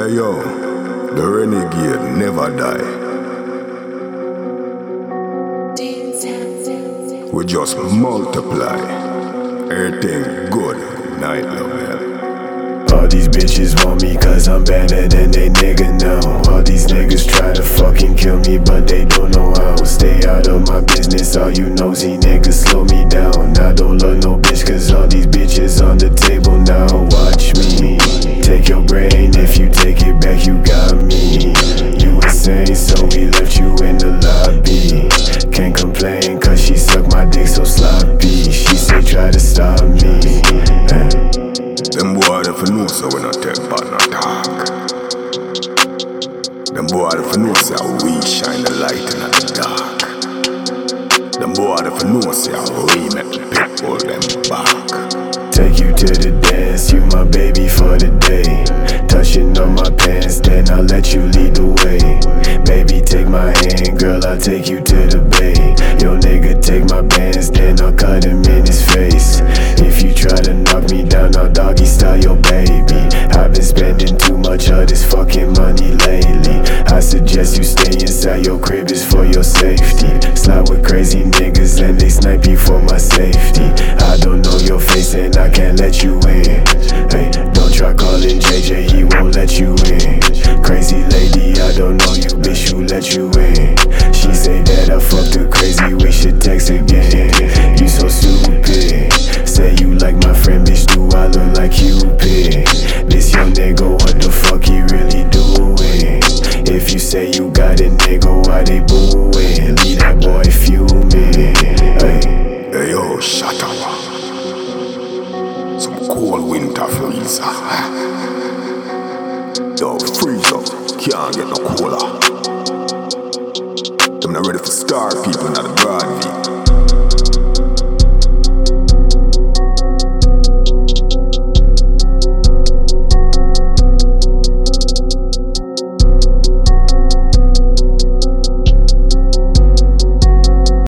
Hey yo, the renegade never die. We just multiply. Everything good, night love, yeah. All these bitches want me cause I'm better than they nigga now. All these niggas try to fucking kill me but they don't know how. Stay out of my business, all you nosy niggas slow me down. I don't love no bitch cause all these bitches on the table now. Watch me, take your brain, if you take it back you got me. You insane so we left you in the lobby. Can't complain cause she suck my dick so sloppy. She say try to stop me. Them boy if you know so we not take part no talk. Them boy if you know say how we shine the light in the dark. Them boy if you know say how we make the people them back. Take you to the dance, you my baby for the day. Touching on my pants, then I'll let you lead the way. Baby take my hand, girl I'll take you to the bay. Yo nigga take my bands, then I'll cut him in his face. If you try to knock me down, I'll doggy style your baby. I've been spending too much of this fucking money lately. I suggest you stay inside your crib, it's for your safety. Slide with crazy niggas and they snipe you for my safety. I don't know your face and I can't let you in. Hey, don't try calling JJ, he won't let you in. Crazy lady, I don't know you, bitch, who let you in? She say that I fucked her crazy, we should text again. You so stupid. Say you like my friend, bitch, do I look like Cupid? This young nigga, what the fuck he really doing? If you say you got a nigga, why they booing? Leave that boy fuming. Hey yo, shut up. Some cold winter freezer. Yo, freeze up, can't get no cooler. Them not ready for star people, not the Broadway.